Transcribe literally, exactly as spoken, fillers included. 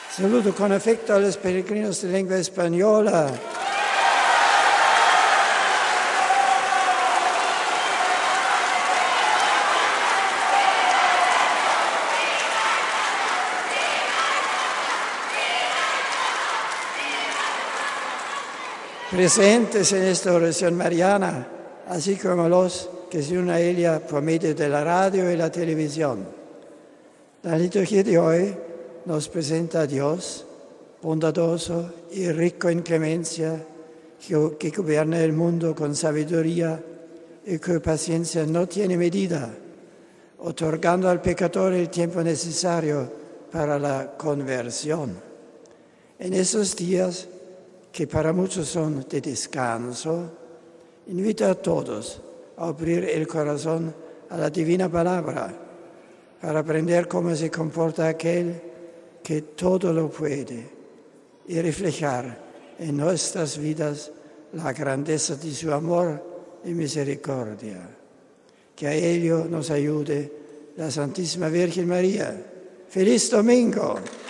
Saludo con afecto a los peregrinos de lengua española. Presentes en esta oración mariana, así como los que se unen a ella por medio de la radio y la televisión. La liturgia de hoy nos presenta a Dios, bondadoso y rico en clemencia, que gobierna el mundo con sabiduría y cuya paciencia no tiene medida, otorgando al pecador el tiempo necesario para la conversión. En esos días, que para muchos son de descanso, invita a todos a abrir el corazón a la divina palabra para aprender cómo se comporta aquel que todo lo puede y reflejar en nuestras vidas la grandeza de su amor y misericordia. Que a ello nos ayude la Santísima Virgen María. ¡Feliz Domingo!